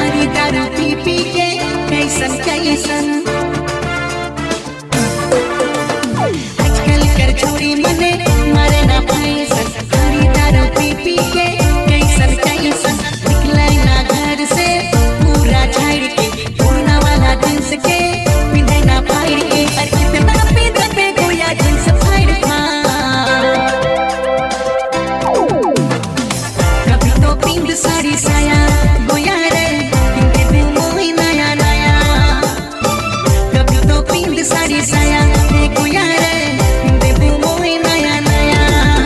हरी दारू पी पी के कैसन कैसन आजकल कर छोरी मने मारे ना पैसन हरी दारू पी पी के कैसन कैसन निकले ना घर से पूरा झाड़ के पूर्णा वाला जींस के पिंधे ना फाड़ के और कितना पीते पे गोया जींस फाड़ खा कभी तो पिंद साड़ी साया गोया रे पिंदे पे मोही नया नया कभी तो पिंद साड़ी साया गोया रे पिंदे पे मोही नया नया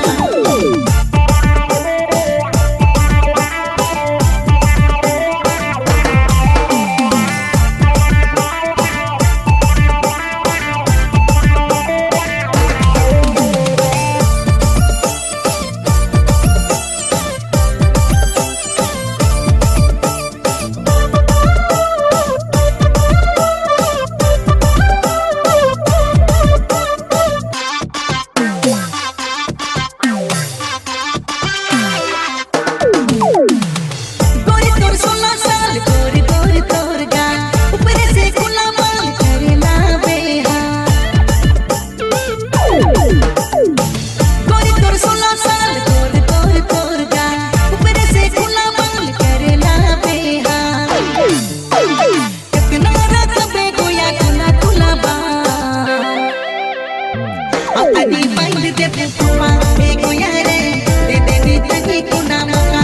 अपनी बाइंड दे दे पुपा ए गोया रे दे दे नी तनी कुना मका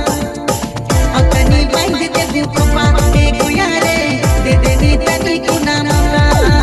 अपनी बाइंड दे दे पुपा ए गोया रे दे दे नी तनी कुना मका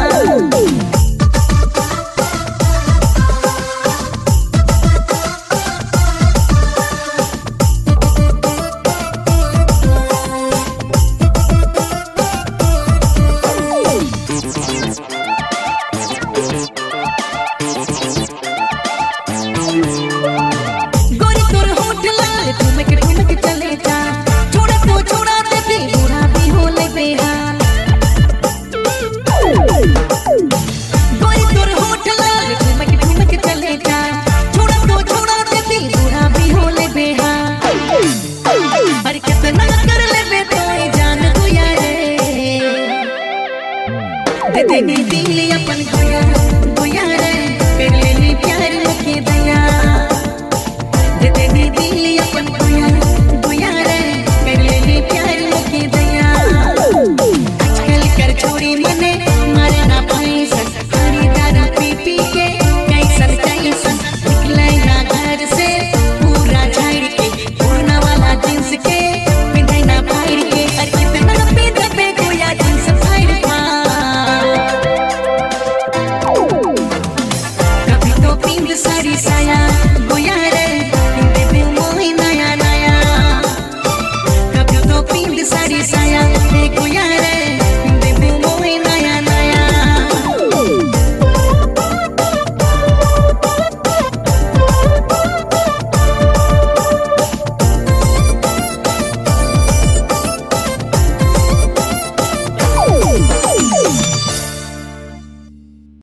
दे दे नी दिल अपन गोया गोया रे कर ले नी प्यार के दया दे दे नी दिल अपन गोया गोया रे कर ले नी प्यार के दया आजकल कर छोरी मने मारे ना पैसन हरी दारू पी पी के कैसन कैसन निकले ना घर से पूरा झाड़ के पूर्णा वाला जींस के पिंधे ना फाड़ के और कितना पीते पे गोया जींस फाड़ खा पिंद साड़ी साया गोया रे पिंदे पे मोही नया नया कभी तो पिंद साड़ी साया